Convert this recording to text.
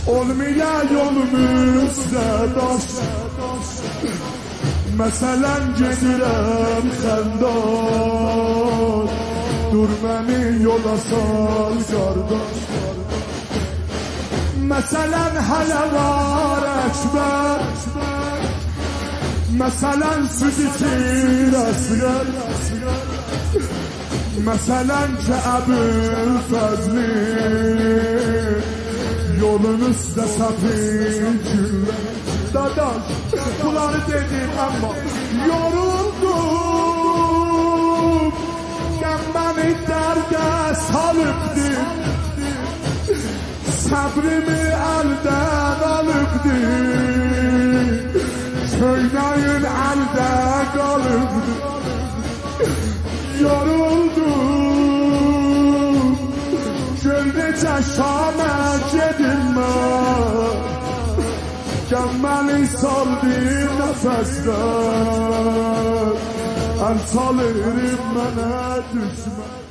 olmayan yolumuzda daş. Məsələn gedirəm xəndan, dur məni yola sal qardaş. Məsələn hələ var əkbər, məsələn süd içir əsgər, məsələn ki Əbülfəzli yolun üstə səfir güller. Dadaş, bunları dedim ama yoruldum, beni dərdə salıbdı, sabrimi əldən alıbdı, köynəyin əldə qalıbdı. Yoruldum, gör necə Şamə gedim mən, Gəmməli saldım nəfəsdən, əl salırım mənə düşmən.